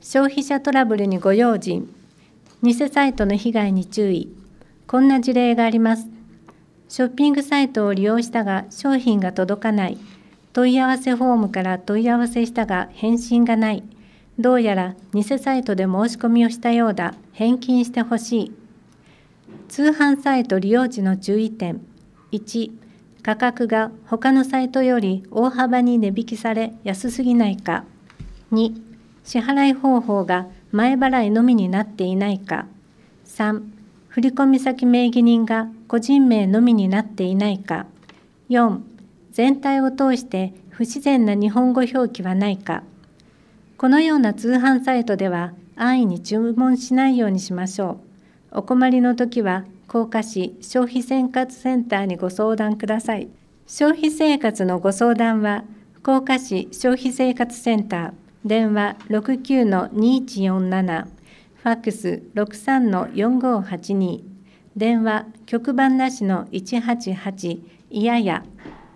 消費者トラブルにご用心。偽サイトの被害に注意。こんな事例があります。ショッピングサイトを利用したが商品が届かない。問い合わせフォームから問い合わせしたが返信がない。どうやら偽サイトで申し込みをしたようだ。返金してほしい。通販サイト利用時の注意点。1、価格が他のサイトより大幅に値引きされ安すぎないか。2、支払い方法が前払いのみになっていないか。3、振込先名義人が個人名のみになっていないか。4、全体を通して不自然な日本語表記はないか。このような通販サイトでは安易に注文しないようにしましょう。お困りのときは甲賀市消費生活センターにご相談ください。消費生活のご相談は甲賀市消費生活センター、電話 69-2147、ファックス 63-4582、電話局番なしの188、いやや